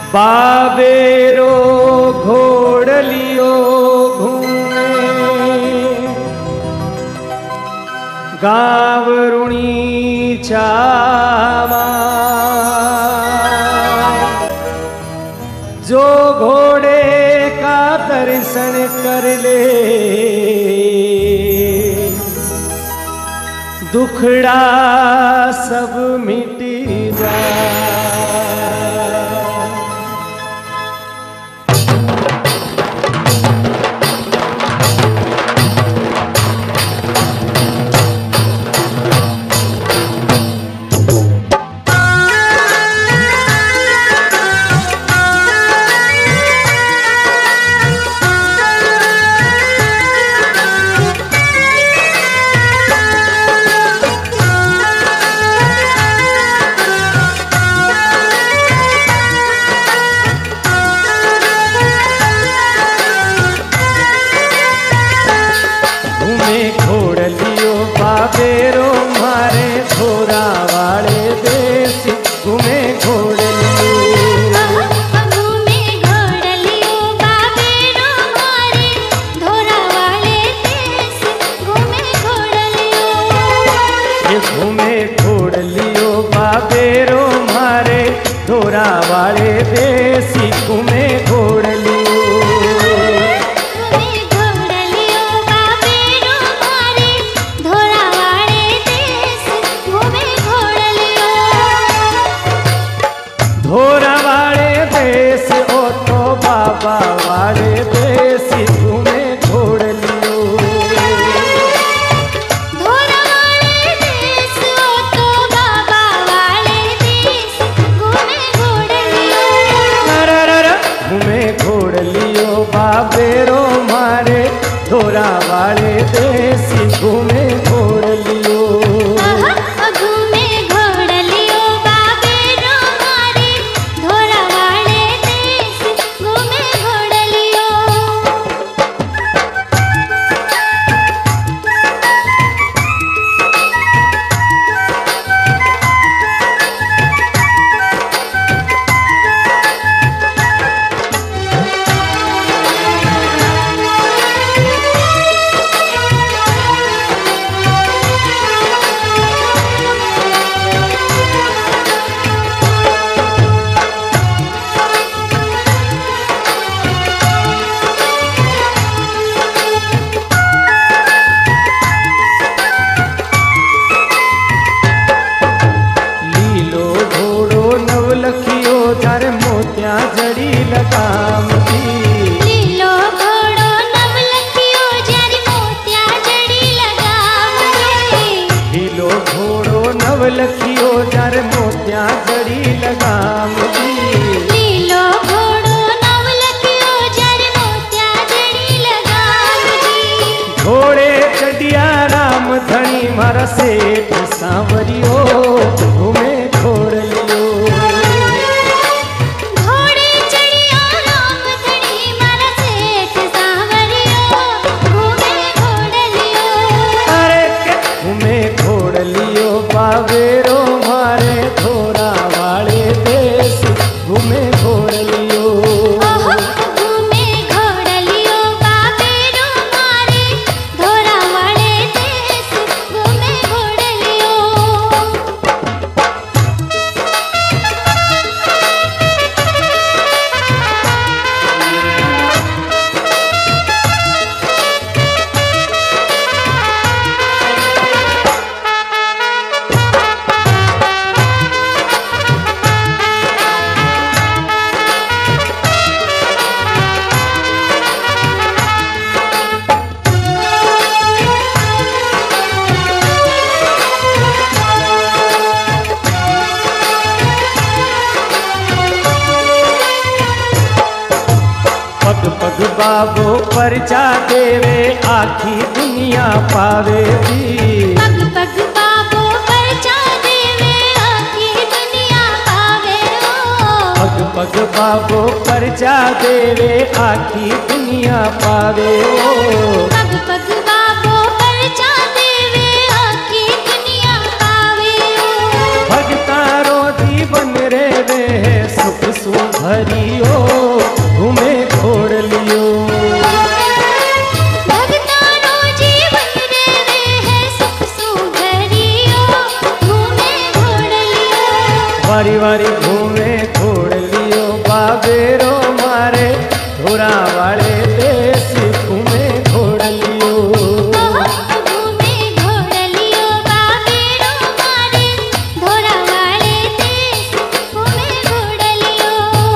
बाबेरो घोड़लियो घूमे गावरुणी चावा जो घोड़े का दर्शन कर ले दुखड़ा सब मिट जाए। बाबेरो मारे थोरा वाले देश घूमे घोड़लियो घूमे घोड़लियो बाबेरो मारे थोरा वाले देश घूमे घोड़लियो ये घूमे घोड़लियो बाबेरो मारे थोरा वाले देश घूमे घोड़लियो धोरा वाले देश ओ तो बाबा वाले देश घूमे घोड़लियो धोरा वाले देश ओ तो बाबा वाले देश घूमे घोड़लियो घूमे घोड़लियो बाबेरो मारे धोरा वाले देश घूमे घोड़लियो जड़ी लगाम लीलो घोड़ो नवलखियो जरी मोतिया जड़ी लगाम लीलो घोड़ो नवलखियो जर मोतिया जड़ी लगाम लीलो घोड़ो नवलखियो जरी मोतिया जड़ी लगाम घोड़े चढ़िया राम धनी मारा सेठ सांवरियो घूमे घोड़लियो बाबेरो मारे थोरा वाले देश घूमे घोड़लियो घूमे घोड़लियो बाबेरो मारे थोरा वाले देश घूमे घोड़लियो पग पग बाबो परचा देवे आखी दुनिया पावे पग पग बाबो परचा देवे आखी दुनिया पावे पग पग बाबो परचा देवे आखी दुनिया पावे पग पग बाबो परचा देवे आखी दुनिया पावे भगतारो जीवन रे वे सुख सुख भरियो घूमे घोड़ लियो। भगतानो जीवन रेवे है सुख सुभरियो घूमे घोड़ लियो। वारी वारी घूमे घोड़ लियो बाबेरो मारे धोरा वाले देश घूमे घोड़ लियो। घूमे घोड़ लियो बाबेरो मारे धोरा वाले देश घूमे घोड़ लियो।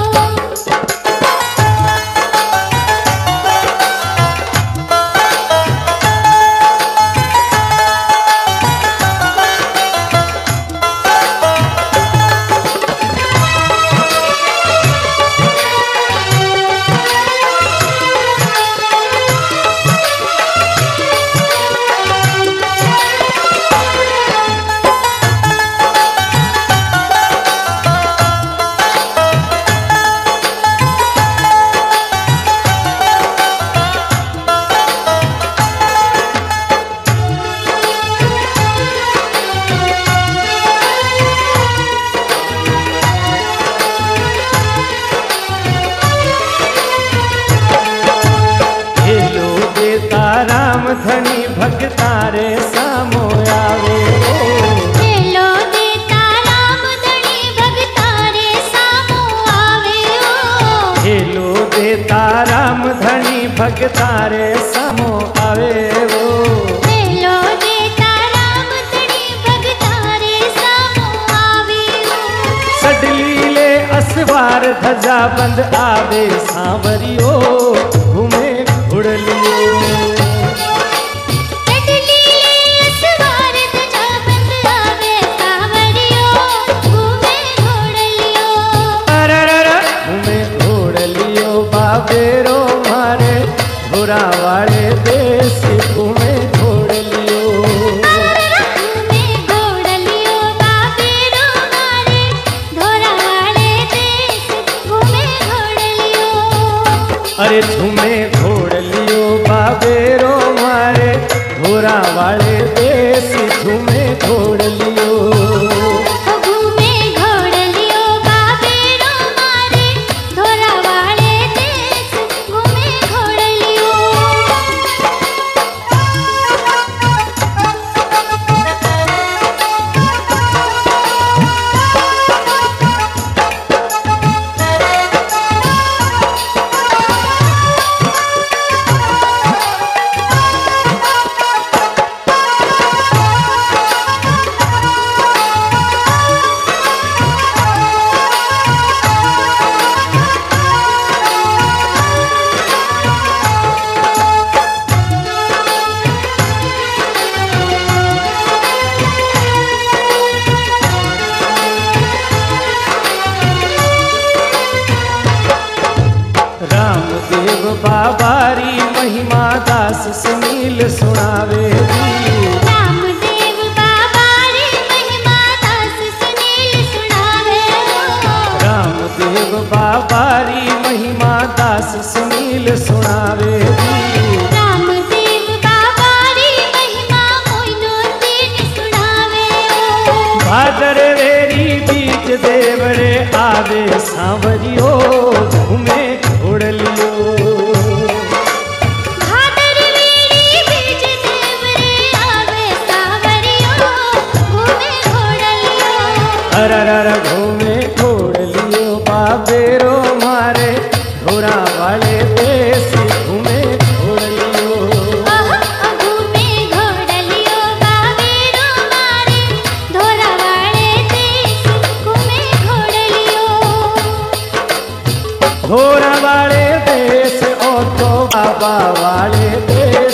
राम धनी भगतारे सामो आवे ओ। हेलो देता राम धनी भगतारे सामो आवे ओ। हेलो देता राम धनी भगतारे सामो आवे ओ। हेलो देता राम धनी भगतारे सामो आवे ओ। सडली ले असवार ध्वजा बंद आवे सांवरियो घूमे घोड़ लियो। बाबेरो मारे धोरा वाले देश घूमे घोड़ लियो। घूमे घोड़ लियो बाबेरो मारे धोरा वाले देश घूमे घोड़ लियो। अरे झूमे घोड़ लियो बाबेरो मारे धोरा वाले देश झूमे घोड़ लियो। घूमे घोड़ लियो बाबेरो मारे धोरा वाले देश घूमे घोड़ लियो। रामदेव बाबारी महिमा दास सुनील सुनावे दी। रामदेव बाबारी महिमा दास सुनील सुनावे ओ। रामदेव बाबारी महिमा दास सुनील सुनावे दी। रामदेव बाबारी महिमा मोइनुद्दीन सुनावे ओ। भादर वेरी बीज देवरे आवे सांवरियो घूमे घोड़ लियो। भादर वेरी बीज देवरे आवे सांवरियो घूमे घोड़ लियो। अररर घूमे घोड़ लियो बाबेरो मारे धोरा वाले देश घूमे घोड़ लियो। घूमे घोड़ लियो बाबेरो मारे धोरा वाले देश घूमे घोड़ लियो। धोरा वाले देश ओ तो बाबा वाले देश